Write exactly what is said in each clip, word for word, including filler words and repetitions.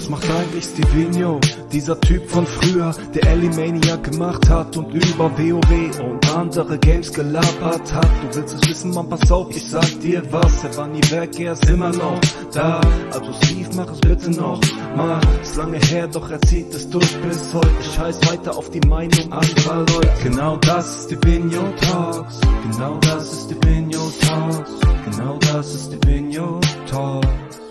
Was macht eigentlich Stevino? Dieser Typ von früher, der Elimania gemacht hat und über WoW und andere Games gelabert hat. Du willst es wissen, Mann, pass auf, ich sag dir was. Er war nie weg, er ist immer noch da. Also Steve, mach es bitte noch mal. Ist lange her, doch er zieht es durch bis heute. Scheiß weiter auf die Meinung anderer Leute. Genau das ist Stevino Talks. Genau das ist Stevino Talks. Genau das ist Stevino Talks.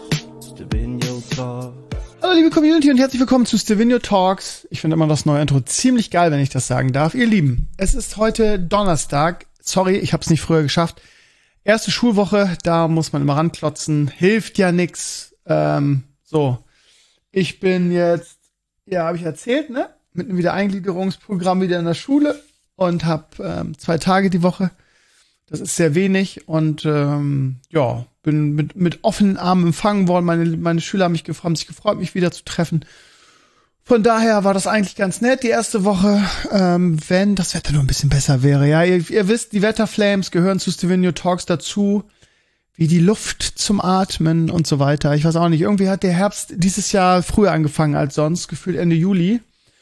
Stevino Talks. Hallo liebe Community und herzlich willkommen zu Stevino Talks. Ich finde immer das neue Intro ziemlich geil, wenn ich das sagen darf. Ihr Lieben, es ist heute Donnerstag. Sorry, ich habe es nicht früher geschafft. Erste Schulwoche, da muss man immer ranklotzen. Hilft ja nix. Ähm, so, ich bin jetzt, ja, habe ich erzählt, ne? Mit einem Wiedereingliederungsprogramm wieder in der Schule und habe ähm, zwei Tage die Woche. Das ist sehr wenig und ähm, ja, bin mit mit offenen Armen empfangen worden. Meine meine Schüler haben mich gefreut, haben sich gefreut, mich wieder zu treffen. Von daher war das eigentlich ganz nett die erste Woche, ähm, wenn das Wetter nur ein bisschen besser wäre. Ja, ihr, ihr wisst, die Wetterflames gehören zu Stevino Talks dazu, wie die Luft zum Atmen und so weiter. Ich weiß auch nicht, irgendwie hat der Herbst dieses Jahr früher angefangen als sonst, gefühlt Ende Juli.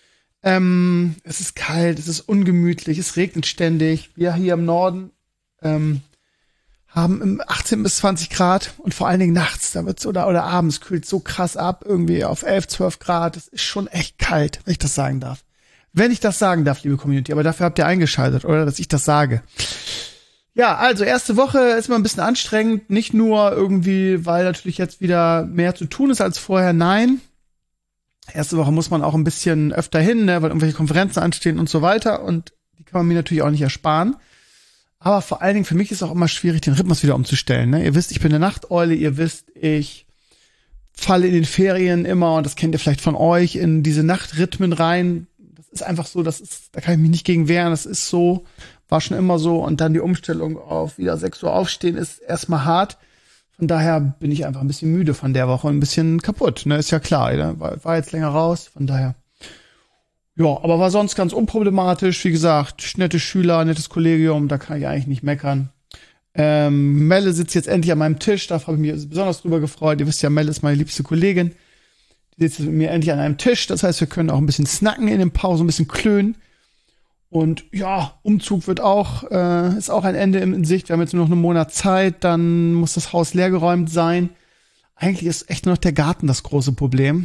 Ähm, es ist kalt, es ist ungemütlich, es regnet ständig. Wir hier im Norden ähm, haben im achtzehn bis zwanzig Grad und vor allen Dingen nachts, da wird's oder oder abends kühlt so krass ab, irgendwie auf elf, zwölf Grad. Das ist schon echt kalt, wenn ich das sagen darf. Wenn ich das sagen darf, liebe Community, aber dafür habt ihr eingeschaltet, oder, dass ich das sage. Ja, also erste Woche ist mal ein bisschen anstrengend, nicht nur irgendwie, weil natürlich jetzt wieder mehr zu tun ist als vorher, nein. Erste Woche muss man auch ein bisschen öfter hin, ne, weil irgendwelche Konferenzen anstehen und so weiter und die kann man mir natürlich auch nicht ersparen. Aber vor allen Dingen für mich ist auch immer schwierig, den Rhythmus wieder umzustellen. Ne? Ihr wisst, ich bin eine Nachteule, ihr wisst, ich falle in den Ferien immer, und das kennt ihr vielleicht von euch, in diese Nachtrhythmen rein. Das ist einfach so, das ist, da kann ich mich nicht gegen wehren, das ist so, war schon immer so. Und dann die Umstellung auf wieder sechs Uhr aufstehen ist erstmal hart. Von daher bin ich einfach ein bisschen müde von der Woche und ein bisschen kaputt. Ne? Ist ja klar, ne? war, war jetzt länger raus, von daher. Ja, aber war sonst ganz unproblematisch. Wie gesagt, nette Schüler, nettes Kollegium, da kann ich eigentlich nicht meckern. Ähm, Melle sitzt jetzt endlich an meinem Tisch, da habe ich mich besonders drüber gefreut. Ihr wisst ja, Melle ist meine liebste Kollegin. Die sitzt mit mir endlich an einem Tisch, das heißt, wir können auch ein bisschen snacken in den Pausen, ein bisschen klönen. Und ja, Umzug wird auch, äh, ist auch ein Ende in Sicht. Wir haben jetzt nur noch einen Monat Zeit, dann muss das Haus leergeräumt sein. Eigentlich ist echt nur noch der Garten das große Problem.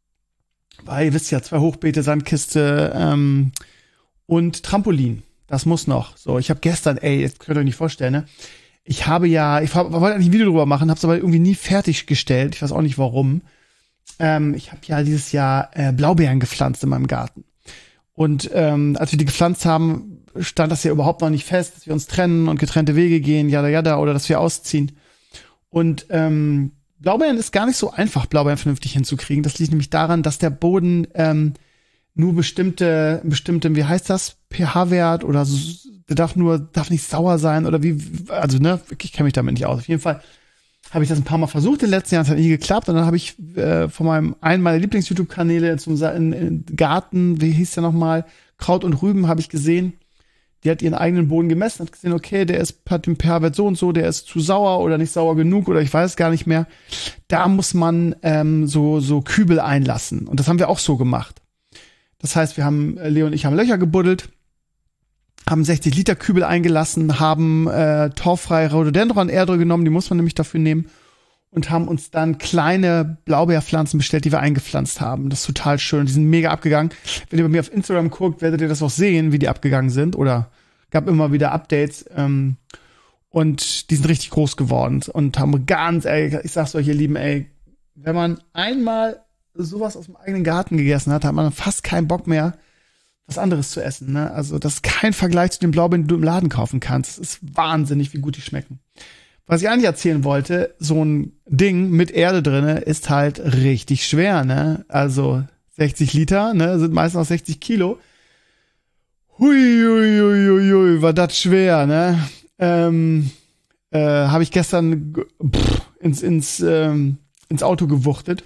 Weil ihr wisst ja, zwei Hochbeete, Sandkiste ähm, und Trampolin. Das muss noch. So, ich habe gestern, ey, jetzt könnt ihr euch nicht vorstellen, ne? Ich habe ja, ich wollte eigentlich ein Video drüber machen, habe es aber irgendwie nie fertiggestellt. Ich weiß auch nicht warum. Ähm, ich habe ja dieses Jahr äh, Blaubeeren gepflanzt in meinem Garten. Und ähm, als wir die gepflanzt haben, stand das ja überhaupt noch nicht fest, dass wir uns trennen und getrennte Wege gehen, jada jada, oder dass wir ausziehen. Und ähm, Blaubeeren ist gar nicht so einfach, Blaubeeren vernünftig hinzukriegen. Das liegt nämlich daran, dass der Boden ähm, nur bestimmte, bestimmte, wie heißt das, pH-Wert oder so, der darf nur, darf nicht sauer sein oder wie, also ne, ich kenne mich damit nicht aus. Auf jeden Fall habe ich das ein paar Mal versucht in den letzten Jahren, es hat nie geklappt. Und dann habe ich äh, von meinem, einen meiner Lieblings-YouTube-Kanäle zum in, in Garten, wie hieß der nochmal, Kraut und Rüben, habe ich gesehen. Die hat ihren eigenen Boden gemessen, hat gesehen, okay, der ist, hat den pH-Wert so und so, der ist zu sauer oder nicht sauer genug oder ich weiß es gar nicht mehr. Da muss man ähm, so so Kübel einlassen. Und das haben wir auch so gemacht. Das heißt, wir haben, Leo und ich haben Löcher gebuddelt, haben sechzig Liter Kübel eingelassen, haben äh, torffreie Rhododendron-Erdrö genommen, die muss man nämlich dafür nehmen, und haben uns dann kleine Blaubeerpflanzen bestellt, die wir eingepflanzt haben. Das ist total schön. Die sind mega abgegangen. Wenn ihr bei mir auf Instagram guckt, werdet ihr das auch sehen, wie die abgegangen sind. Oder gab immer wieder Updates. Ähm, und die sind richtig groß geworden. Und haben ganz, ey, ich sag's euch, ihr Lieben, ey, wenn man einmal sowas aus dem eigenen Garten gegessen hat, hat man fast keinen Bock mehr, was anderes zu essen. Ne? Also das ist kein Vergleich zu den Blaubeeren, die du im Laden kaufen kannst. Es ist wahnsinnig, wie gut die schmecken. Was ich eigentlich erzählen wollte, so ein Ding mit Erde drinne ist halt richtig schwer, ne? Also sechzig Liter, ne, sind meistens auch sechzig Kilo. Hui, hui, hui, hui, hui, war das schwer, ne? Ähm, äh, habe ich gestern pff, ins ins ähm, ins Auto gewuchtet.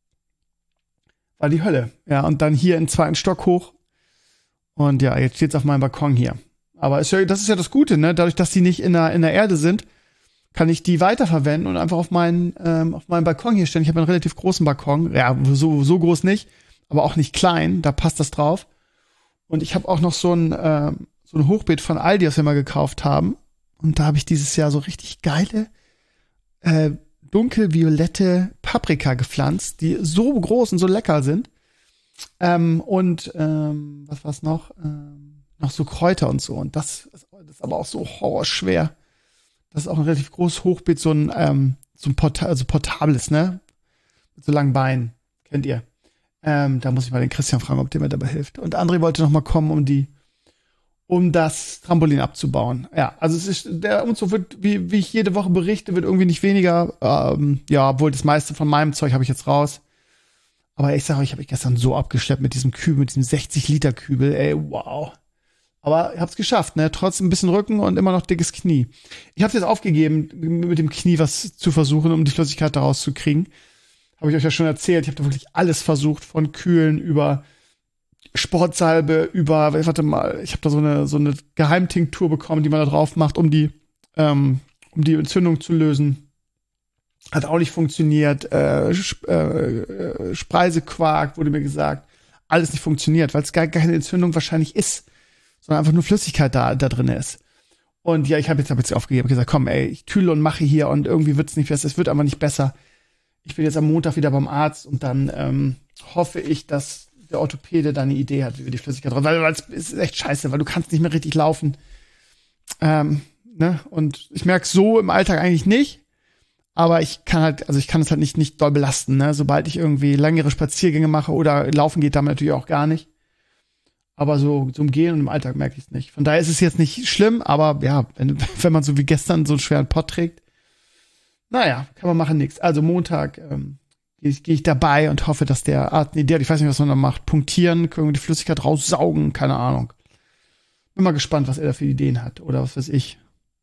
War die Hölle. Ja, und dann hier in den zweiten Stock hoch. Und ja, jetzt steht's auf meinem Balkon hier. Aber ist ja, das ist ja das Gute, ne? Dadurch, dass die nicht in der in der Erde sind, kann ich die weiterverwenden und einfach auf meinen, ähm, auf meinen Balkon hier stellen. Ich habe einen relativ großen Balkon. Ja, so, so groß nicht, aber auch nicht klein. Da passt das drauf. Und ich habe auch noch so ein, äh, so ein Hochbeet von Aldi, das wir mal gekauft haben. Und da habe ich dieses Jahr so richtig geile, äh, dunkelviolette Paprika gepflanzt, die so groß und so lecker sind. Ähm, und ähm, was war's noch? Ähm, noch so Kräuter und so. Und das, das ist aber auch so horrorschwer. Das ist auch ein relativ großes Hochbeet, so ein, ähm, so ein Porta also portables, ne? Mit so langen Beinen. Kennt ihr? Ähm, da muss ich mal den Christian fragen, ob der mir dabei hilft. Und André wollte noch mal kommen, um die, um das Trampolin abzubauen. Ja, also es ist, der Umzug wird, wie, wie ich jede Woche berichte, wird irgendwie nicht weniger. Ähm, ja, obwohl das meiste von meinem Zeug habe ich jetzt raus. Aber ich sage euch, ich habe mich gestern so abgeschleppt mit diesem Kübel, mit diesem sechzig Liter Kübel. Ey, wow. Aber ich habe es geschafft, ne? Trotz ein bisschen Rücken und immer noch dickes Knie. Ich habe jetzt aufgegeben, mit dem Knie was zu versuchen, um die Flüssigkeit daraus zu kriegen. Habe ich euch ja schon erzählt. Ich habe da wirklich alles versucht, von Kühlen über Sportsalbe, über, warte mal, ich habe da so eine so eine Geheimtinktur bekommen, die man da drauf macht, um die ähm, um die Entzündung zu lösen. Hat auch nicht funktioniert. Äh, Sp äh, Spreisequark wurde mir gesagt. Alles nicht funktioniert, weil es gar, gar keine Entzündung wahrscheinlich ist, sondern einfach nur Flüssigkeit da, da drin ist. Und ja, ich habe jetzt, hab jetzt aufgegeben, hab gesagt, komm, ey, ich tülle und mache hier und irgendwie wird's nicht besser, es wird aber nicht besser. Ich bin jetzt am Montag wieder beim Arzt und dann ähm, hoffe ich, dass der Orthopäde da eine Idee hat, wie wir die Flüssigkeit drauf, weil, weil es ist echt scheiße, weil du kannst nicht mehr richtig laufen. Ähm, ne? Und ich merke so im Alltag eigentlich nicht, aber ich kann halt, also ich kann es halt nicht, nicht doll belasten, ne? Sobald ich irgendwie längere Spaziergänge mache oder laufen geht damit natürlich auch gar nicht. Aber so zum Gehen und im Alltag merke ich es nicht. Von daher ist es jetzt nicht schlimm, aber ja, wenn, wenn man so wie gestern so einen schweren Pott trägt, naja, kann man machen, nichts. Also Montag ähm, gehe ich, geh ich dabei und hoffe, dass der Arzt eine Idee hat. Ich weiß nicht, was man da macht. Punktieren, irgendwie die Flüssigkeit raussaugen, keine Ahnung. Bin mal gespannt, was er da für Ideen hat. Oder was weiß ich.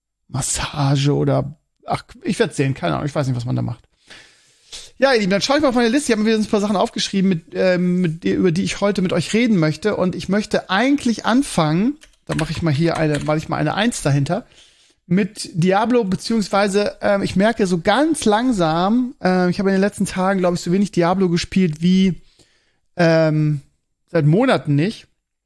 Massage oder, ach, ich werde sehen, keine Ahnung. Ich weiß nicht, was man da macht. Ja, ihr Lieben, dann schaue ich mal auf meine Liste. Ich habe mir ein paar Sachen aufgeschrieben, mit, äh, mit, über die ich heute mit euch reden möchte. Und ich möchte eigentlich anfangen, da mache ich mal hier eine, mache ich mal eine Eins dahinter, mit Diablo, beziehungsweise ähm, ich merke so ganz langsam, äh, ich habe in den letzten Tagen, glaube ich, so wenig Diablo gespielt wie ähm, seit Monaten nicht.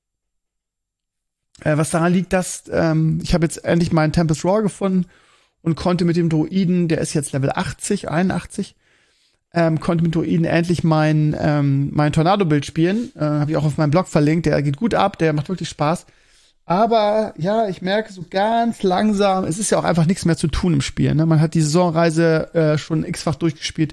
Äh, was daran liegt, dass ähm, ich habe jetzt endlich meinen Tempest Raw gefunden und konnte mit dem Druiden, der ist jetzt Level achtzig, einundachtzig, ähm, konnte mit Druiden endlich mein, ähm, mein Tornado-Bild spielen. Äh, habe ich auch auf meinem Blog verlinkt. Der geht gut ab, der macht wirklich Spaß. Aber ja, ich merke so ganz langsam, es ist ja auch einfach nichts mehr zu tun im Spiel. Ne? Man hat die Saisonreise äh, schon x-fach durchgespielt.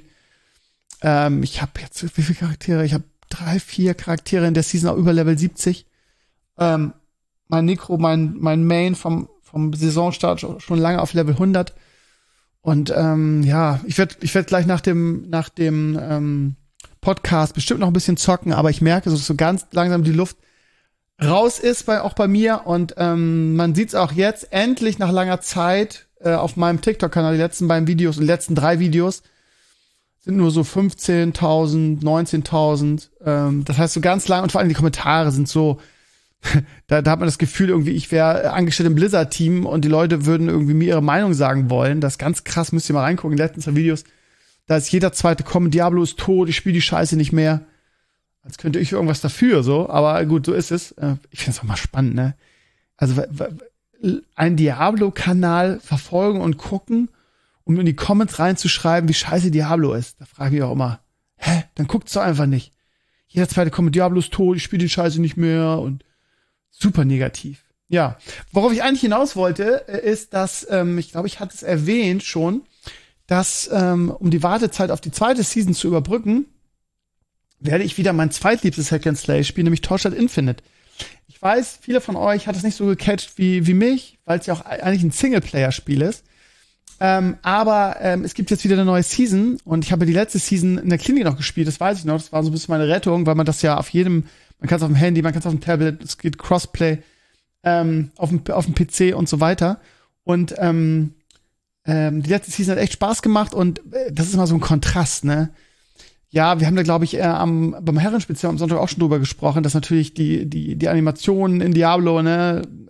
Ähm, ich habe jetzt, wie viele Charaktere? Ich habe drei, vier Charaktere in der Season auch über Level siebzig. Ähm, mein Necro, mein, mein Main vom, vom Saisonstart schon lange auf Level hundert. Und ähm, ja, ich werde ich werd gleich nach dem, nach dem ähm, Podcast bestimmt noch ein bisschen zocken, aber ich merke, so, so ganz langsam die Luft raus ist, bei, auch bei mir. Und ähm, man sieht's auch jetzt endlich nach langer Zeit äh, auf meinem TikTok-Kanal, die letzten beiden Videos und die letzten drei Videos sind nur so fünfzehntausend, neunzehntausend. Ähm, das heißt so ganz lang, und vor allem die Kommentare sind so, da, da hat man das Gefühl, irgendwie, ich wäre angestellt im Blizzard-Team und die Leute würden irgendwie mir ihre Meinung sagen wollen. Das ist ganz krass, müsst ihr mal reingucken. In den letzten zwei Videos, da ist jeder zweite kommen, Diablo ist tot, ich spiele die Scheiße nicht mehr. Als könnte ich irgendwas dafür, so. Aber gut, so ist es. Ich finde es auch mal spannend, ne? Also, einen Diablo-Kanal verfolgen und gucken, um in die Comments reinzuschreiben, wie scheiße Diablo ist. Da frage ich mich auch immer, hä? Dann guckt's doch einfach nicht. Jeder zweite kommt, Diablo ist tot, ich spiele die Scheiße nicht mehr und super negativ. Ja. Worauf ich eigentlich hinaus wollte, ist, dass, ähm, ich glaube, ich hatte es erwähnt schon, dass, ähm, um die Wartezeit auf die zweite Season zu überbrücken, werde ich wieder mein zweitliebstes Hack and Slay spielen, nämlich Torchlight Infinite. Ich weiß, viele von euch hat es nicht so gecatcht wie, wie mich, weil es ja auch eigentlich ein Singleplayer-Spiel ist. Ähm, aber ähm, es gibt jetzt wieder eine neue Season und ich habe die letzte Season in der Klinik noch gespielt, das weiß ich noch. Das war so ein bisschen meine Rettung, weil man das ja auf jedem, man kann es auf dem Handy, man kann es auf dem Tablet, es geht Crossplay, ähm, auf dem, auf dem P C und so weiter. Und ähm, ähm, die letzte Season hat echt Spaß gemacht und äh, das ist immer so ein Kontrast, ne? Ja, wir haben da, glaube ich, äh, am, beim Herrenspezial am Sonntag auch schon drüber gesprochen, dass natürlich die, die, die Animationen in Diablo, ne,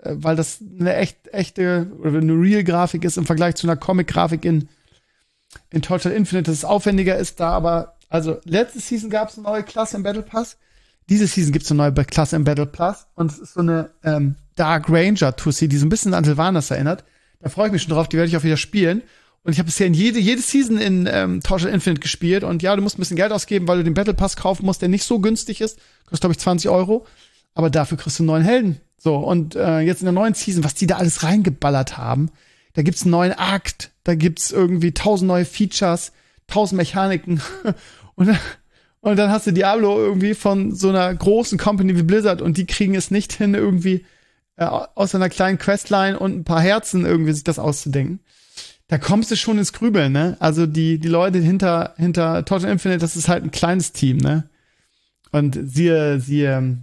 äh, weil das eine echt, echte oder eine Real-Grafik ist im Vergleich zu einer Comic-Grafik in, in Total Infinite, dass es aufwendiger ist da, aber also letzte Season gab es eine neue Klasse im Battle Pass. Diese Season gibt es eine neue Klasse im Battle Pass und es ist so eine ähm, Dark Ranger Tussi, die so ein bisschen an Sylvanas erinnert. Da freue ich mich schon drauf, die werde ich auch wieder spielen. Und ich habe bisher in jede, jede Season in ähm, Total Infinite gespielt. Und ja, du musst ein bisschen Geld ausgeben, weil du den Battle Pass kaufen musst, der nicht so günstig ist. Kostet, glaube ich, zwanzig Euro. Aber dafür kriegst du einen neuen Helden. So, und äh, jetzt in der neuen Season, was die da alles reingeballert haben, da gibt's einen neuen Akt, da gibt's irgendwie tausend neue Features, tausend Mechaniken. und, und dann hast du Diablo irgendwie von so einer großen Company wie Blizzard und die kriegen es nicht hin, irgendwie äh, aus einer kleinen Questline und ein paar Herzen irgendwie sich das auszudenken. Da kommst du schon ins Grübeln, ne? Also die, die Leute hinter, hinter Total Infinite, das ist halt ein kleines Team, ne? Und siehe, siehe,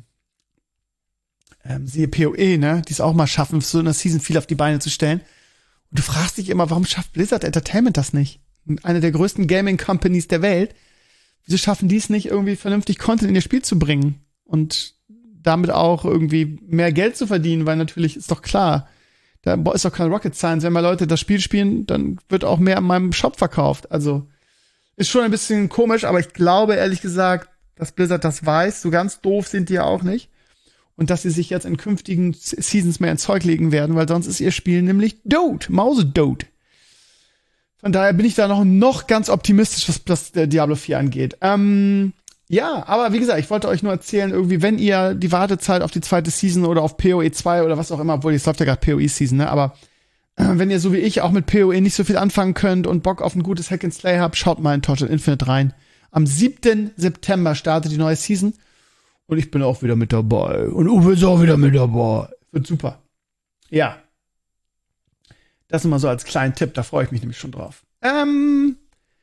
ähm, siehe P O E, ne? Die es auch mal schaffen, so eine Season viel auf die Beine zu stellen. Und du fragst dich immer, warum schafft Blizzard Entertainment das nicht? Eine der größten Gaming-Companies der Welt. Wieso schaffen die es nicht, irgendwie vernünftig Content in ihr Spiel zu bringen? Und damit auch irgendwie mehr Geld zu verdienen, weil natürlich ist doch klar, da ist doch kein Rocket Science. Wenn mal Leute das Spiel spielen, dann wird auch mehr in meinem Shop verkauft. Also ist schon ein bisschen komisch, aber ich glaube ehrlich gesagt, dass Blizzard das weiß. So ganz doof sind die ja auch nicht. Und dass sie sich jetzt in künftigen Seasons mehr ins Zeug legen werden, weil sonst ist ihr Spiel nämlich Dote, Mausedote. Von daher bin ich da noch, noch ganz optimistisch, was das der Diablo vier angeht. Ähm, ja, aber wie gesagt, ich wollte euch nur erzählen, irgendwie, wenn ihr die Wartezeit auf die zweite Season oder auf P O E zwei oder was auch immer, obwohl jetzt läuft ja gerade P O E-Season, ne, aber äh, wenn ihr so wie ich auch mit P O E nicht so viel anfangen könnt und Bock auf ein gutes Hack and Slay habt, schaut mal in Total Infinite rein. Am siebten September startet die neue Season und ich bin auch wieder mit dabei. Und Uwe ist auch wieder mit dabei. Wird super. Ja. Das immer so als kleinen Tipp, da freue ich mich nämlich schon drauf. Ähm,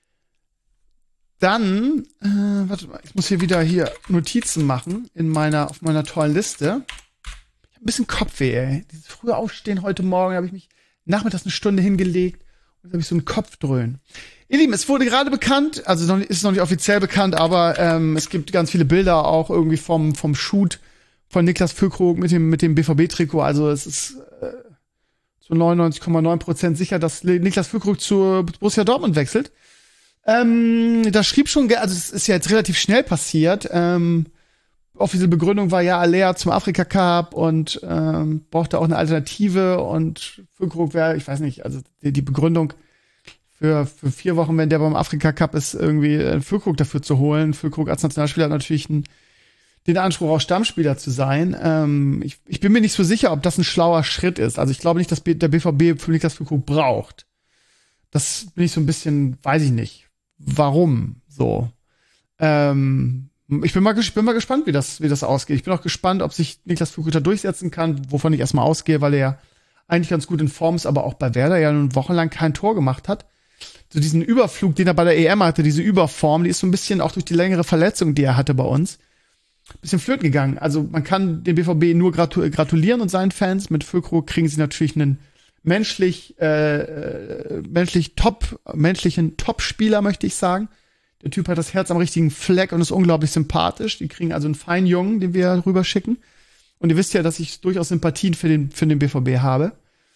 dann, äh, warte mal, ich muss hier wieder hier Notizen machen in meiner, auf meiner tollen Liste. Ich hab ein bisschen Kopfweh, ey. Dieses frühe Aufstehen heute Morgen, habe ich mich nachmittags eine Stunde hingelegt und jetzt habe ich so einen Kopfdröhnen. Ihr Lieben, es wurde gerade bekannt, also noch, ist noch nicht offiziell bekannt, aber ähm, es gibt ganz viele Bilder auch irgendwie vom, vom Shoot von Niklas Füllkrug mit dem, mit dem B V B-Trikot. Also es ist äh, zu neunundneunzig Komma neun Prozent sicher, dass Niklas Füllkrug zu Borussia Dortmund wechselt. Ähm, das schrieb schon, also es ist ja jetzt relativ schnell passiert. Ähm, offizielle Begründung war ja Alea zum Afrika Cup und ähm, brauchte auch eine Alternative und Füllkrug wäre, ich weiß nicht, also die, die Begründung für, für vier Wochen, wenn der beim Afrika Cup ist, irgendwie einen Füllkrug dafür zu holen. Füllkrug als Nationalspieler hat natürlich einen, den Anspruch, auch Stammspieler zu sein. Ähm, ich, ich bin mir nicht so sicher, ob das ein schlauer Schritt ist. Also ich glaube nicht, dass B- der B V B für Niklas Füllkrug braucht. Das bin ich so ein bisschen, weiß ich nicht. Warum so? Ähm, ich bin mal, ich bin mal gespannt, wie das, wie das ausgeht. Ich bin auch gespannt, ob sich Niklas Füllkrug da durchsetzen kann, wovon ich erstmal ausgehe, weil er ja eigentlich ganz gut in Form ist, aber auch bei Werder ja nun wochenlang kein Tor gemacht hat. So diesen Überflug, den er bei der E M hatte, diese Überform, die ist so ein bisschen auch durch die längere Verletzung, die er hatte bei uns, ein bisschen flöten gegangen. Also man kann dem B V B nur gratu- gratulieren und seinen Fans. Mit Füllkrug kriegen sie natürlich einen menschlich, äh, menschlich top, menschlichen Top-Spieler, möchte ich sagen. Der Typ hat das Herz am richtigen Fleck und ist unglaublich sympathisch. Die kriegen also einen feinen Jungen, den wir rüberschicken. Und ihr wisst ja, dass ich durchaus Sympathien für den, für den B V B habe.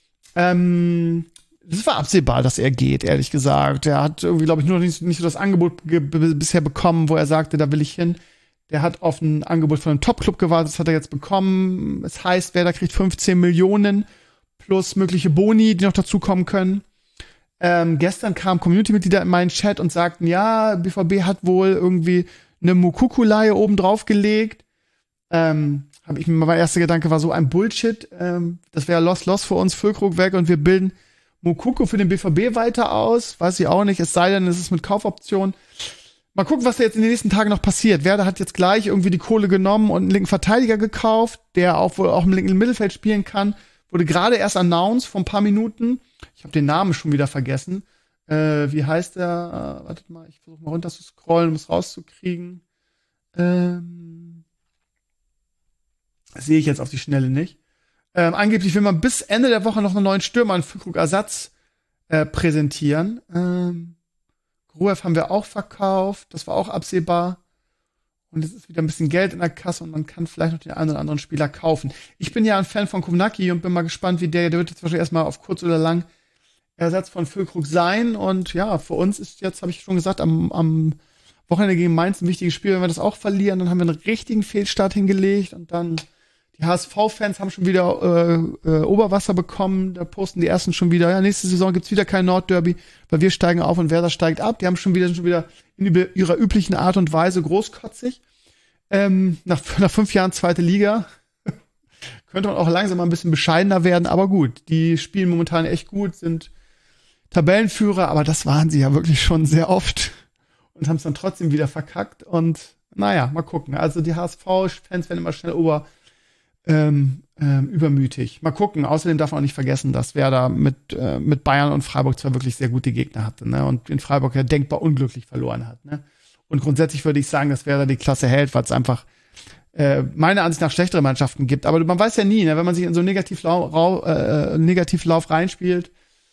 Ähm, das war absehbar, dass er geht, ehrlich gesagt. Er hat irgendwie, glaube ich, nur nicht, nicht so das Angebot ge- b- bisher bekommen, wo er sagte, da will ich hin. Der hat auf ein Angebot von einem Top-Club gewartet, das hat er jetzt bekommen. Es heißt, Werder kriegt fünfzehn Millionen plus mögliche Boni, die noch dazukommen können. Ähm, gestern kamen Community-Mitglieder in meinen Chat und sagten, ja, B V B hat wohl irgendwie eine Mukoko-Leihe oben drauf gelegt. Ähm, hab ich, mein erster Gedanke war so ein Bullshit. Ähm, das wäre Loss-Loss für uns, Füllkrug weg und wir bilden Mukoko für den B V B weiter aus. Weiß ich auch nicht, es sei denn, es ist mit Kaufoption. Mal gucken, was da jetzt in den nächsten Tagen noch passiert. Werder hat jetzt gleich irgendwie die Kohle genommen und einen linken Verteidiger gekauft, der auch wohl auch im linken Mittelfeld spielen kann. Wurde gerade erst announced vor ein paar Minuten. Ich habe den Namen schon wieder vergessen. Äh, wie heißt der? Äh, wartet mal, ich versuche mal runter zu scrollen, um es rauszukriegen. Ähm, das sehe ich jetzt auf die Schnelle nicht. Ähm, angeblich will man bis Ende der Woche noch einen neuen Stürmer, einen Füllkrug-Ersatz äh, präsentieren. Ähm, Gruev haben wir auch verkauft. Das war auch absehbar. und es ist wieder ein bisschen Geld in der Kasse und man kann vielleicht noch den einen oder anderen Spieler kaufen. Ich bin ja ein Fan von Kovnacki und bin mal gespannt, wie der, der wird jetzt wahrscheinlich erstmal auf kurz oder lang Ersatz von Füllkrug sein. Und ja, für uns ist jetzt, habe ich schon gesagt, am, am Wochenende gegen Mainz ein wichtiges Spiel. Wenn wir das auch verlieren, dann haben wir einen richtigen Fehlstart hingelegt und dann die H S V-Fans haben schon wieder äh, äh, Oberwasser bekommen. Da posten die ersten schon wieder, ja, nächste Saison gibt's wieder kein Nordderby, weil wir steigen auf und Werder steigt ab. Die haben schon wieder, schon wieder in ihrer üblichen Art und Weise großkotzig. Ähm, nach, nach fünf Jahren zweite Liga könnte man auch langsam mal ein bisschen bescheidener werden, aber gut. Die spielen momentan echt gut, sind Tabellenführer, aber das waren sie ja wirklich schon sehr oft und haben es dann trotzdem wieder verkackt. Und naja, mal gucken. Also die H S V-Fans werden immer schnell ober Ähm, ähm, übermütig. Mal gucken. Außerdem darf man auch nicht vergessen, dass Werder mit, äh, mit Bayern und Freiburg zwar wirklich sehr gute Gegner hatte, ne? Und in Freiburg ja denkbar unglücklich verloren hat, ne? Und grundsätzlich würde ich sagen, dass Werder die Klasse hält, weil es einfach äh, meiner Ansicht nach schlechtere Mannschaften gibt. Aber man weiß ja nie, ne? Wenn man sich in so einen Negativlauf, äh, Negativlauf reinspielt,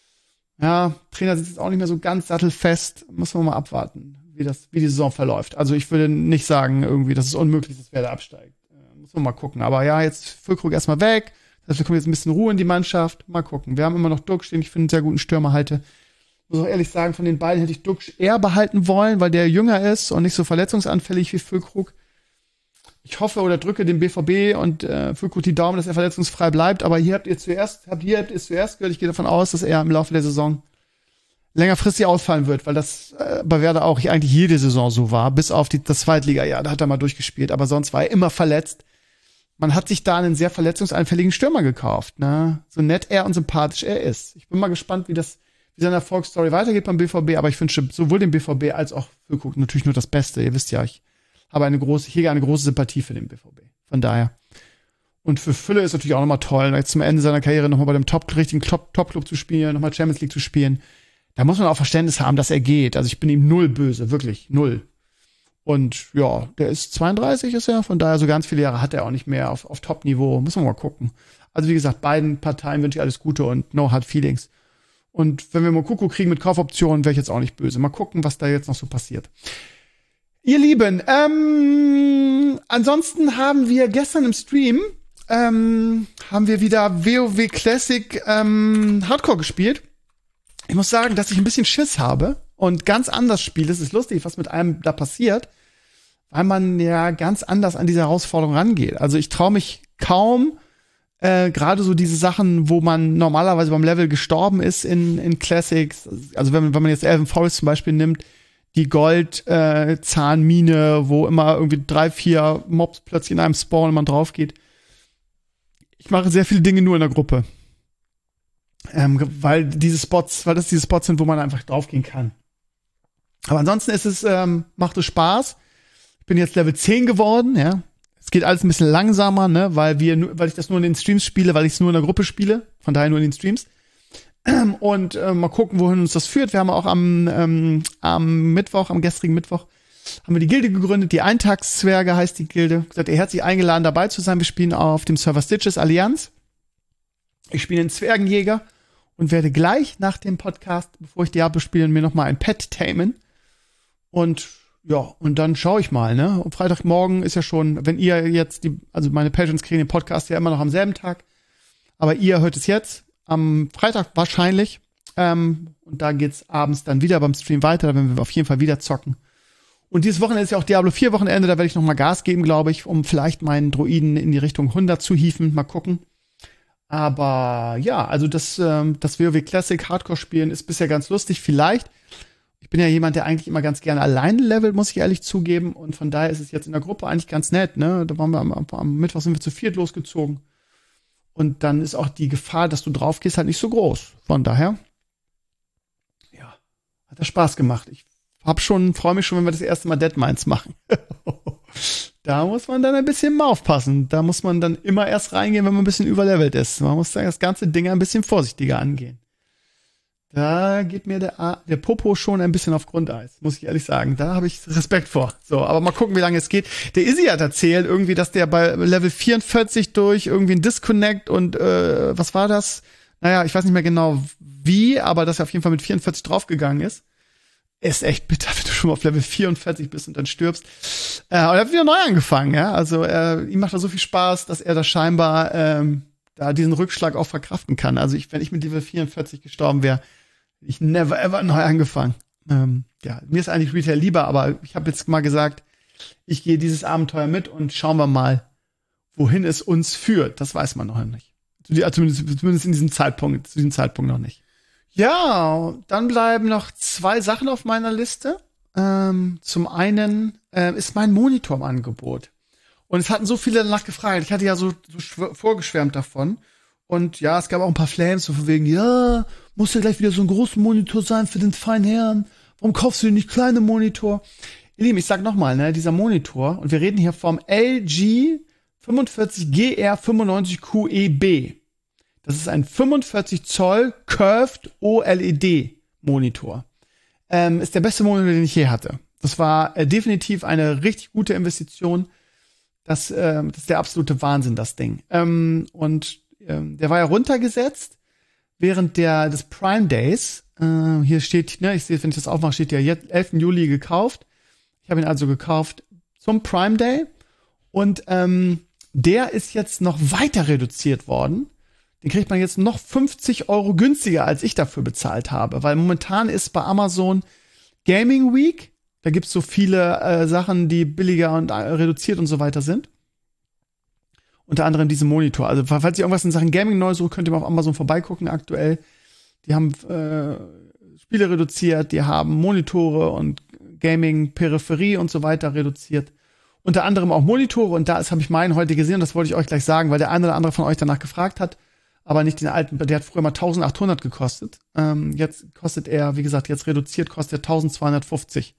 ja, Trainer sitzt jetzt auch nicht mehr so ganz sattelfest, muss man mal abwarten, wie das, wie die Saison verläuft. Also ich würde nicht sagen, irgendwie, dass es unmöglich ist, dass Werder absteigt. Muss man mal gucken. Aber ja, jetzt Füllkrug erstmal weg. Das heißt, wir kommen jetzt ein bisschen Ruhe in die Mannschaft. Mal gucken. Wir haben immer noch Duck stehen. Ich finde einen sehr guten Stürmer halte. Muss auch ehrlich sagen, von den beiden hätte ich Duck eher behalten wollen, weil der jünger ist und nicht so verletzungsanfällig wie Füllkrug. Ich hoffe oder drücke dem B V B und äh, Füllkrug die Daumen, dass er verletzungsfrei bleibt. Aber hier habt ihr zuerst, habt ihr habt ihr zuerst gehört. Ich gehe davon aus, dass er im Laufe der Saison längerfristig ausfallen wird, weil das äh, bei Werder auch eigentlich jede Saison so war, bis auf die, das Zweitliga-Jahr. Da hat er mal durchgespielt. Aber sonst war er immer verletzt. Man hat sich da einen sehr verletzungsanfälligen Stürmer gekauft, ne? So nett er und sympathisch er ist. Ich bin mal gespannt, wie das, wie seine Erfolgsstory weitergeht beim B V B, aber ich wünsche sowohl dem B V B als auch Füllkrug natürlich nur das Beste. Ihr wisst ja, ich habe eine große, ich hege eine große Sympathie für den B V B. Von daher. Und für Fülle ist natürlich auch nochmal toll, jetzt zum Ende seiner Karriere nochmal bei dem Top, richtigen Top, Top-Club zu spielen, nochmal Champions League zu spielen. Da muss man auch Verständnis haben, dass er geht. Also ich bin ihm null böse, wirklich, null. Und ja, der ist zweiunddreißig ist er, von daher so ganz viele Jahre hat er auch nicht mehr auf, auf Top-Niveau. Müssen wir mal gucken. Also wie gesagt, beiden Parteien wünsche ich alles Gute und no hard feelings. Und wenn wir mal Kuckuck kriegen mit Kaufoptionen, wäre ich jetzt auch nicht böse. Mal gucken, was da jetzt noch so passiert. Ihr Lieben, ähm, ansonsten haben wir gestern im Stream, ähm, haben wir wieder WoW Classic ähm, Hardcore gespielt. Ich muss sagen, dass ich ein bisschen Schiss habe und ganz anders spiele. Es ist lustig, was mit einem da passiert, weil man ja ganz anders an diese Herausforderung rangeht. Also ich traue mich kaum, äh, gerade so diese Sachen, wo man normalerweise beim Level gestorben ist in, in Classics. Also wenn, wenn man jetzt Elven Forest zum Beispiel nimmt, die Gold-Zahnmine, äh, wo immer irgendwie drei, vier Mobs plötzlich in einem Spawn und man drauf geht. Ich mache sehr viele Dinge nur in der Gruppe. Ähm, weil diese Spots, weil das diese Spots sind, wo man einfach draufgehen kann. Aber ansonsten ist es, ähm, macht es Spaß. Ich bin jetzt Level zehn geworden, ja. Es geht alles ein bisschen langsamer, ne, weil wir, weil ich das nur in den Streams spiele, weil ich es nur in der Gruppe spiele, von daher nur in den Streams. Und äh, mal gucken, wohin uns das führt. Wir haben auch am, ähm, am Mittwoch, am gestrigen Mittwoch, haben wir die Gilde gegründet. Die Eintagszwerge heißt die Gilde. Gesagt, ihr herzlich eingeladen, dabei zu sein. Wir spielen auf dem Server Stitches Allianz. Ich spiele einen Zwergenjäger und werde gleich nach dem Podcast, bevor ich Diablo spiele, mir noch mal ein Pet tamen. Und ja, und dann schaue ich mal, ne? Und Freitagmorgen ist ja schon, wenn ihr jetzt die, also meine Patrons kriegen den Podcast ja immer noch am selben Tag, aber ihr hört es jetzt am Freitag wahrscheinlich. Ähm, und da geht's abends dann wieder beim Stream weiter, da werden wir auf jeden Fall wieder zocken. Und dieses Wochenende ist ja auch Diablo vier Wochenende, da werde ich noch mal Gas geben, glaube ich, um vielleicht meinen Druiden in die Richtung hundert zu hieven. Mal gucken. Aber ja, also das, ähm, das WoW Classic Hardcore spielen ist bisher ganz lustig. Vielleicht. Ich bin ja jemand, der eigentlich immer ganz gerne alleine levelt, muss ich ehrlich zugeben. Und von daher ist es jetzt in der Gruppe eigentlich ganz nett, ne? Da waren wir am, am Mittwoch sind wir zu viert losgezogen. Und dann ist auch die Gefahr, dass du drauf gehst, halt nicht so groß. Von daher, ja, hat das Spaß gemacht. Ich hab schon, freue mich schon, wenn wir das erste Mal Deadmines machen. Da muss man dann ein bisschen mal aufpassen. Da muss man dann immer erst reingehen, wenn man ein bisschen überlevelt ist. Man muss dann das ganze Ding ein bisschen vorsichtiger angehen. Da geht mir der, der Popo schon ein bisschen auf Grundeis, muss ich ehrlich sagen. Da habe ich Respekt vor. So, aber mal gucken, wie lange es geht. Der Izzy hat erzählt, irgendwie, dass der bei Level vierundvierzig durch irgendwie ein Disconnect und äh, was war das? Naja, ich weiß nicht mehr genau wie, aber dass er auf jeden Fall mit vierundvierzig draufgegangen ist. ist echt bitter, wenn du schon mal auf Level vierundvierzig bist und dann stirbst. Äh, und er hat wieder neu angefangen, ja. Also äh, ihm macht das so viel Spaß, dass er da scheinbar ähm, da diesen Rückschlag auch verkraften kann. Also ich, wenn ich mit Level vierundvierzig gestorben wäre, ich never ever neu angefangen. Ähm, ja, mir ist eigentlich Retail lieber, aber ich habe jetzt mal gesagt, ich gehe dieses Abenteuer mit und schauen wir mal, wohin es uns führt. Das weiß man noch nicht. Zumindest, zumindest in diesem Zeitpunkt, zu diesem Zeitpunkt noch nicht. Ja, dann bleiben noch zwei Sachen auf meiner Liste. Ähm, zum einen äh, ist mein Monitor im Angebot. Und es hatten so viele danach gefragt. Ich hatte ja so, so vorgeschwärmt davon. Und ja, es gab auch ein paar Flames, so von wegen, ja, muss ja gleich wieder so ein großer Monitor sein für den feinen Herrn. Warum kaufst du denn nicht kleine Monitor? Ihr Lieben, ich sag nochmal, ne, dieser Monitor, und wir reden hier vom L G fünfundvierzig G R fünfundneunzig Q E B. Das ist ein fünfundvierzig Zoll Curved O L E D Monitor. Ähm, ist der beste Monitor, den ich je hatte. Das war äh, definitiv eine richtig gute Investition. Das, äh, das ist der absolute Wahnsinn, das Ding. Ähm, und ähm, der war ja runtergesetzt während der des Prime Days. Äh, hier steht, ne, ich sehe, wenn ich das aufmache, steht ja jetzt elften Juli gekauft. Ich habe ihn also gekauft zum Prime Day. Und ähm, der ist jetzt noch weiter reduziert worden. Den kriegt man jetzt noch fünfzig Euro günstiger, als ich dafür bezahlt habe. Weil momentan ist bei Amazon Gaming Week. Da gibt's so viele äh, Sachen, die billiger und äh, reduziert und so weiter sind. Unter anderem diesen Monitor. Also falls ihr irgendwas in Sachen Gaming neu sucht, könnt ihr mal auf Amazon vorbeigucken aktuell. Die haben äh, Spiele reduziert, die haben Monitore und Gaming-Peripherie und so weiter reduziert. Unter anderem auch Monitore. Und da habe ich meinen heute gesehen und das wollte ich euch gleich sagen, weil der eine oder andere von euch danach gefragt hat. Aber nicht den alten, der hat früher mal eintausendachthundert gekostet. Ähm, jetzt kostet er, wie gesagt, jetzt reduziert kostet er eintausendzweihundertfünfzig.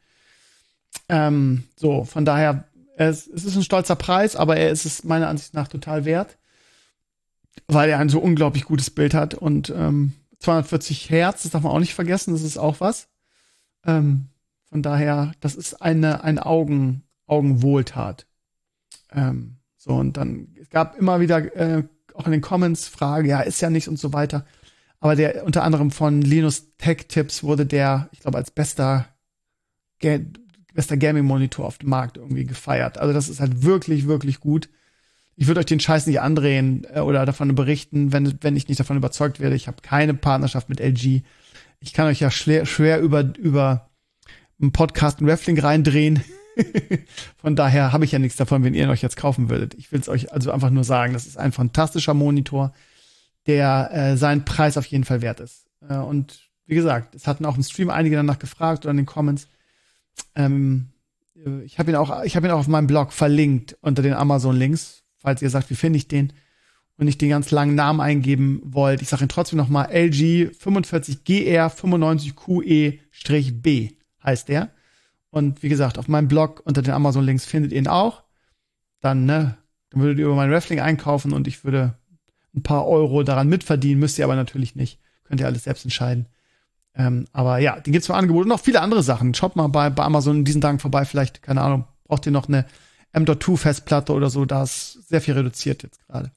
Ähm, so, von daher, es, es ist ein stolzer Preis, aber er ist es meiner Ansicht nach total wert, weil er ein so unglaublich gutes Bild hat und ähm, zweihundertvierzig Hertz, das darf man auch nicht vergessen, das ist auch was. Ähm, von daher, das ist eine, eine Augen, Augenwohltat. Ähm, so, und dann, es gab immer wieder äh, auch in den Comments Frage, ja, ist ja nicht und so weiter. Aber der unter anderem von Linus Tech Tips wurde der, ich glaube, als bester, Ga- bester Gaming-Monitor auf dem Markt irgendwie gefeiert. Also das ist halt wirklich, wirklich gut. Ich würde euch den Scheiß nicht andrehen äh, oder davon berichten, wenn, wenn ich nicht davon überzeugt werde. Ich habe keine Partnerschaft mit L G. Ich kann euch ja schwer, schwer über, über einen Podcast einen Raffling reindrehen. Von daher habe ich ja nichts davon, wenn ihr ihn euch jetzt kaufen würdet. Ich will es euch also einfach nur sagen, das ist ein fantastischer Monitor, der äh, seinen Preis auf jeden Fall wert ist. Äh, und wie gesagt, es hatten auch im Stream einige danach gefragt oder in den Comments. Ähm, ich habe ihn auch, ich habe ihn auch auf meinem Blog verlinkt unter den Amazon-Links, falls ihr sagt, wie finde ich den und nicht den ganz langen Namen eingeben wollt. Ich sage ihn trotzdem noch mal, L G fünfundvierzig G R fünfundneunzig Q E B heißt der. Und wie gesagt, auf meinem Blog unter den Amazon-Links findet ihr ihn auch. Dann, ne, dann würdet ihr über mein Raffling einkaufen und ich würde ein paar Euro daran mitverdienen, müsst ihr aber natürlich nicht. Könnt ihr alles selbst entscheiden. Ähm, aber ja, den gibt's im Angebot und noch viele andere Sachen. Schaut mal bei, bei Amazon in diesen Tagen vorbei. Vielleicht, keine Ahnung, braucht ihr noch eine M Dot zwei Festplatte oder so. Da ist sehr viel reduziert jetzt gerade.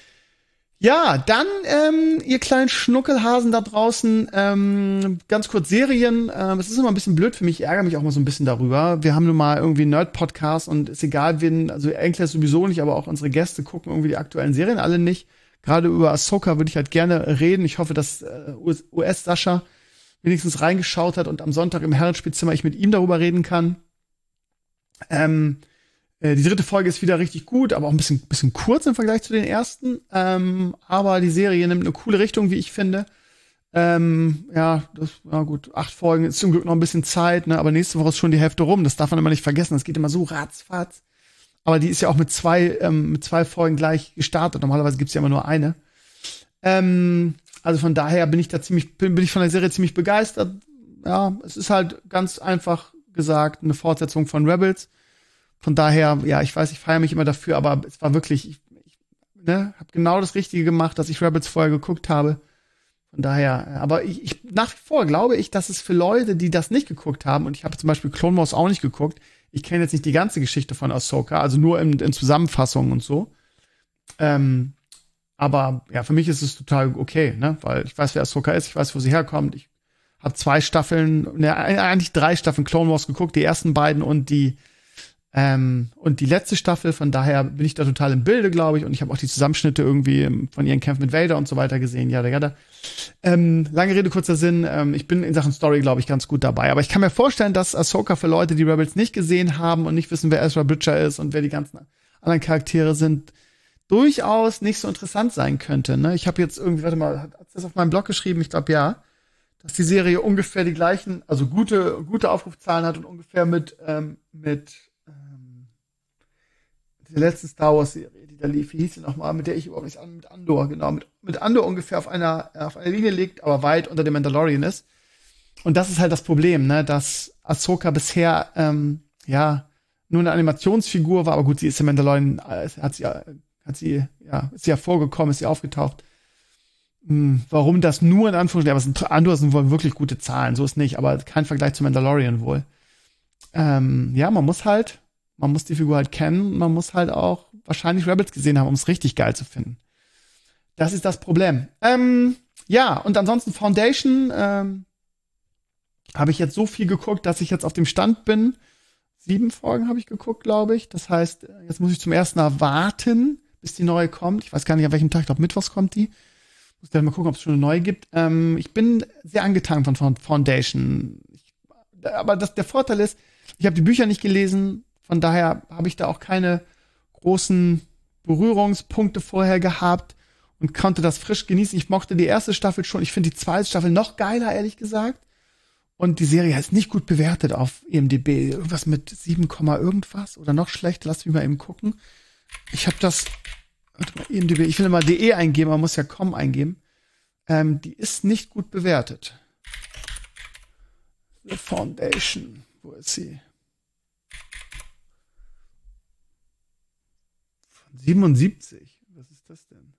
Ja, dann, ähm, ihr kleinen Schnuckelhasen da draußen, ähm, ganz kurz Serien. Ähm, es ist immer ein bisschen blöd für mich, ich ärgere mich auch mal so ein bisschen darüber. Wir haben nun mal irgendwie einen Nerd-Podcast und ist egal, wen, also Enkler sowieso nicht, aber auch unsere Gäste gucken irgendwie die aktuellen Serien alle nicht. Gerade über Ahsoka würde ich halt gerne reden. Ich hoffe, dass äh, U S-Sascha wenigstens reingeschaut hat und am Sonntag im Herrenspielzimmer ich mit ihm darüber reden kann. Ähm, Die dritte Folge ist wieder richtig gut, aber auch ein bisschen, bisschen kurz im Vergleich zu den ersten. Ähm, aber die Serie nimmt eine coole Richtung, wie ich finde. Ähm, ja, das, ja gut, acht Folgen ist zum Glück noch ein bisschen Zeit, ne? Aber nächste Woche ist schon die Hälfte rum. Das darf man immer nicht vergessen. Das geht immer so ratzfatz. Aber die ist ja auch mit zwei, ähm, mit zwei Folgen gleich gestartet. Normalerweise gibt's ja immer nur eine. Ähm, also von daher bin ich da ziemlich, bin, bin ich von der Serie ziemlich begeistert. Ja, es ist halt ganz einfach gesagt eine Fortsetzung von Rebels. Von daher, ja, ich weiß, ich feiere mich immer dafür, aber es war wirklich, ich, ich ne, habe genau das Richtige gemacht, dass ich Rebels vorher geguckt habe. Von daher, aber ich, ich nach wie vor glaube ich, dass es für Leute, die das nicht geguckt haben, und ich habe zum Beispiel Clone Wars auch nicht geguckt, ich kenne jetzt nicht die ganze Geschichte von Ahsoka, also nur in, in Zusammenfassungen und so. Ähm, aber ja, für mich ist es total okay, ne, weil ich weiß, wer Ahsoka ist, ich weiß, wo sie herkommt, ich Hab zwei Staffeln, ne, eigentlich drei Staffeln Clone Wars geguckt, die ersten beiden und die ähm, und die letzte Staffel. Von daher bin ich da total im Bilde, glaube ich. Und ich habe auch die Zusammenschnitte irgendwie von ihren Kämpfen mit Vader und so weiter gesehen. Ja, ja, ähm, lange Rede, kurzer Sinn. Ähm, ich bin in Sachen Story, glaube ich, ganz gut dabei. Aber ich kann mir vorstellen, dass Ahsoka für Leute, die Rebels nicht gesehen haben und nicht wissen, wer Ezra Bridger ist und wer die ganzen anderen Charaktere sind, durchaus nicht so interessant sein könnte. Ne? Ich habe jetzt irgendwie, warte mal, hat das auf meinem Blog geschrieben? Ich glaube, ja. Dass die Serie ungefähr die gleichen, also gute, gute Aufrufzahlen hat und ungefähr mit, ähm, mit ähm, der letzten Star Wars Serie, die da lief, wie hieß sie nochmal, mit der ich überhaupt nichts an, mit Andor, genau, mit, mit Andor ungefähr auf einer, auf einer Linie liegt, aber weit unter dem Mandalorian ist. Und das ist halt das Problem, ne, dass Ahsoka bisher, ähm, ja, nur eine Animationsfigur war, aber gut, sie ist im Mandalorian, äh, hat sie, hat sie, ja, ist sie ja vorgekommen, ist sie aufgetaucht. Warum das nur in Anführungsstrichen, aber es sind, Andor sind wohl wirklich gute Zahlen, so ist nicht, aber kein Vergleich zu Mandalorian wohl. Ähm, ja, man muss halt, man muss die Figur halt kennen, man muss halt auch wahrscheinlich Rebels gesehen haben, um es richtig geil zu finden. Das ist das Problem. Ähm, ja, und ansonsten Foundation, ähm, habe ich jetzt so viel geguckt, dass ich jetzt auf dem Stand bin. Sieben Folgen habe ich geguckt, glaube ich. Das heißt, jetzt muss ich zum ersten Mal warten, bis die neue kommt. Ich weiß gar nicht, an welchem Tag, ich glaube, mittwochs kommt die. Muss dann mal gucken, ob es schon eine neue gibt. Ähm, ich bin sehr angetan von Foundation. Ich, aber das, der Vorteil ist, ich habe die Bücher nicht gelesen, von daher habe ich da auch keine großen Berührungspunkte vorher gehabt und konnte das frisch genießen. Ich mochte die erste Staffel schon. Ich finde die zweite Staffel noch geiler, ehrlich gesagt. Und die Serie ist nicht gut bewertet auf I M D B. Irgendwas mit sieben, irgendwas oder noch schlechter. Lass mich mal eben gucken. Ich habe das I M D B, ich will immer de eingeben, man muss ja com eingeben. Ähm, die ist nicht gut bewertet. The Foundation, wo ist sie? Von siebenundsiebzig. Was ist das denn?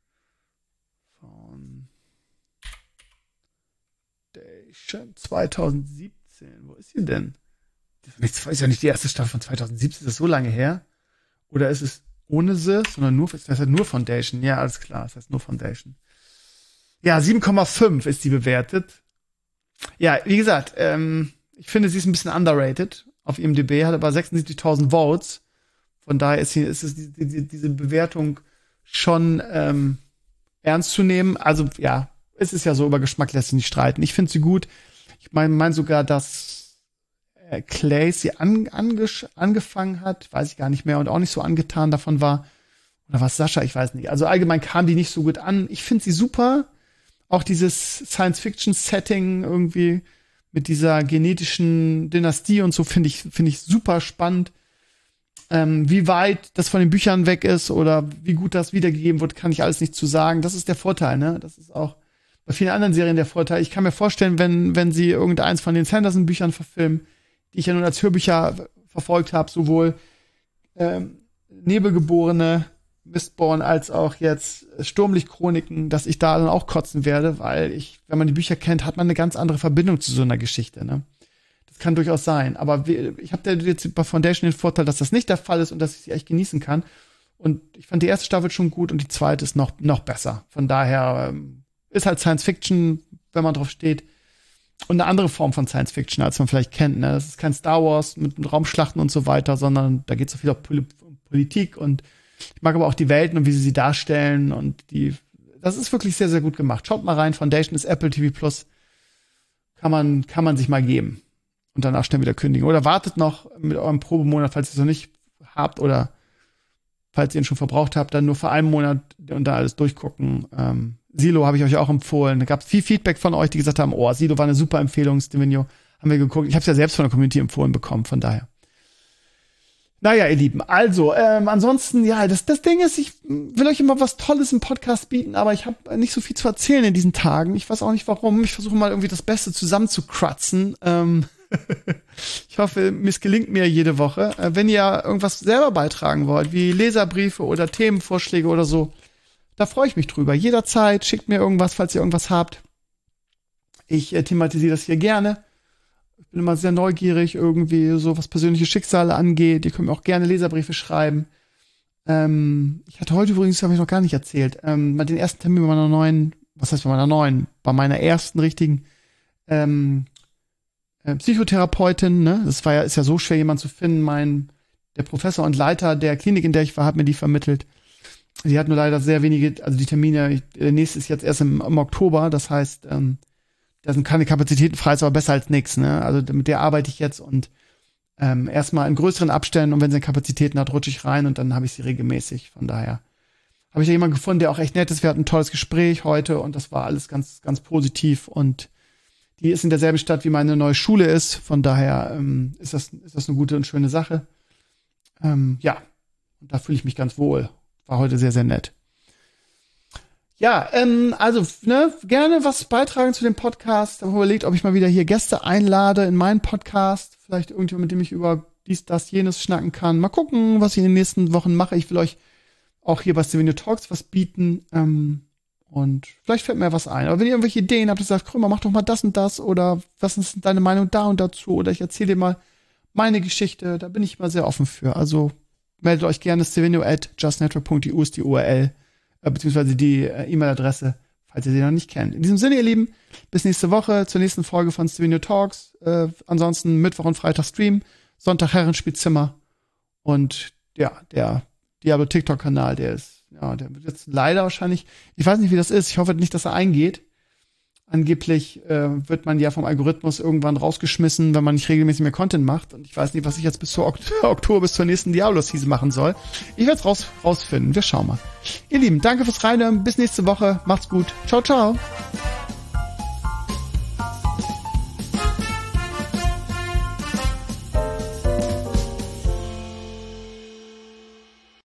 Foundation zweitausendsiebzehn. Wo ist sie denn? Das ist ja nicht die erste Staffel von zweitausendsiebzehn, ist das so lange her? Oder ist es ohne sie, sondern nur, das heißt nur Foundation. Ja, alles klar, das heißt nur Foundation. Ja, sieben Komma fünf ist die bewertet. Ja, wie gesagt, ähm, ich finde, sie ist ein bisschen underrated auf I M D B, hat aber sechsundsiebzigtausend Votes. Von daher ist, hier, ist es die, die, diese Bewertung schon ähm, ernst zu nehmen. Also, ja, es ist ja so, über Geschmack lässt sich nicht streiten. Ich finde sie gut. Ich meine mein sogar, dass Clay sie an, ange, angefangen hat, weiß ich gar nicht mehr, und auch nicht so angetan davon war. Oder was Sascha, ich weiß nicht. Also allgemein kam die nicht so gut an. Ich finde sie super. Auch dieses Science-Fiction-Setting irgendwie mit dieser genetischen Dynastie und so finde ich, finde ich super spannend. Ähm, wie weit das von den Büchern weg ist oder wie gut das wiedergegeben wird, kann ich alles nicht zu sagen. Das ist der Vorteil, ne? Das ist auch bei vielen anderen Serien der Vorteil. Ich kann mir vorstellen, wenn, wenn sie irgendeins von den Sanderson-Büchern verfilmen, die ich ja nun als Hörbücher verfolgt habe, sowohl ähm, Nebelgeborene, Mistborn als auch jetzt Sturmlichtchroniken, dass ich da dann auch kotzen werde, weil ich, wenn man die Bücher kennt, hat man eine ganz andere Verbindung zu so einer Geschichte, ne? Das kann durchaus sein. Aber ich habe jetzt bei Foundation den Vorteil, dass das nicht der Fall ist und dass ich sie echt genießen kann. Und ich fand die erste Staffel schon gut und die zweite ist noch, noch besser. Von daher ähm, ist halt Science Fiction, wenn man drauf steht. Und eine andere Form von Science Fiction, als man vielleicht kennt. Ne? Das ist kein Star Wars mit Raumschlachten und so weiter, sondern da geht es so viel um Politik und ich mag aber auch die Welten und wie sie sie darstellen und die, das ist wirklich sehr, sehr gut gemacht. Schaut mal rein, Foundation ist Apple T V Plus. Kann man, kann man sich mal geben. Und danach schnell wieder kündigen. Oder wartet noch mit eurem Probemonat, falls ihr es noch nicht habt oder falls ihr ihn schon verbraucht habt, dann nur für einen Monat und da alles durchgucken. Ähm, Silo habe ich euch auch empfohlen. Da gab es viel Feedback von euch, die gesagt haben, oh, Silo war eine super Empfehlung, Stevenio. Haben wir geguckt. Ich habe es ja selbst von der Community empfohlen bekommen, von daher. Naja, ihr Lieben, also, ähm, ansonsten, ja, das, das Ding ist, ich will euch immer was Tolles im Podcast bieten, aber ich habe nicht so viel zu erzählen in diesen Tagen. Ich weiß auch nicht warum. Ich versuche mal irgendwie das Beste zusammenzukratzen. Ähm, ich hoffe, es gelingt mir jede Woche. Äh, wenn ihr irgendwas selber beitragen wollt, wie Leserbriefe oder Themenvorschläge oder so, da freue ich mich drüber. Jederzeit schickt mir irgendwas, falls ihr irgendwas habt. Ich äh, thematisiere das hier gerne. Ich bin immer sehr neugierig, irgendwie so was persönliche Schicksale angeht. Ihr könnt mir auch gerne Leserbriefe schreiben. Ähm, ich hatte heute übrigens, habe ich noch gar nicht erzählt, ähm, mal den ersten Termin bei meiner neuen, was heißt bei meiner neuen, bei meiner ersten richtigen ähm, äh, Psychotherapeutin, ne? Das war ja, ist ja so schwer, jemanden zu finden. Mein, der Professor und Leiter der Klinik, in der ich war, hat mir die vermittelt. Sie hat nur leider sehr wenige, also die Termine, der nächste ist jetzt erst im, im Oktober, das heißt, ähm, da sind keine Kapazitäten frei, ist aber besser als nichts, ne? Also mit der arbeite ich jetzt und ähm, erstmal in größeren Abständen und wenn sie Kapazitäten hat, rutsche ich rein und dann habe ich sie regelmäßig. Von daher habe ich ja jemanden gefunden, der auch echt nett ist. Wir hatten ein tolles Gespräch heute und das war alles ganz, ganz positiv und die ist in derselben Stadt, wie meine neue Schule ist. Von daher ähm, ist das, ist das eine gute und schöne Sache. Ähm, ja, und da fühle ich mich ganz wohl. War heute sehr, sehr nett. Ja, ähm, also, ne, gerne was beitragen zu dem Podcast. Ich habe überlegt, ob ich mal wieder hier Gäste einlade in meinen Podcast. Vielleicht irgendjemand, mit dem ich über dies, das, jenes schnacken kann. Mal gucken, was ich in den nächsten Wochen mache. Ich will euch auch hier bei Stevenio Talks was bieten. Ähm, und vielleicht fällt mir was ein. Aber wenn ihr irgendwelche Ideen habt, ihr sagt, Krömer, mach doch mal das und das. Oder was ist deine Meinung da und dazu? Oder ich erzähle dir mal meine Geschichte. Da bin ich mal sehr offen für. Also, meldet euch gerne. Stevenio at justnetwork punkt e u ist die U R L, äh, beziehungsweise die äh, E-Mail-Adresse, falls ihr sie noch nicht kennt. In diesem Sinne, ihr Lieben, bis nächste Woche zur nächsten Folge von Stevenio Talks. Äh, ansonsten Mittwoch und Freitag Stream, Sonntag Herrenspielzimmer und ja, der Diablo TikTok-Kanal, der ist, ja, der wird jetzt leider wahrscheinlich, ich weiß nicht, wie das ist, ich hoffe nicht, dass er eingeht. Angeblich äh, wird man ja vom Algorithmus irgendwann rausgeschmissen, wenn man nicht regelmäßig mehr Content macht. Und ich weiß nicht, was ich jetzt bis zur Ok- Oktober, bis zur nächsten Diablo-Season machen soll. Ich werde es raus, rausfinden. Wir schauen mal. Ihr Lieben, danke fürs Reinhören. Bis nächste Woche. Macht's gut. Ciao, ciao.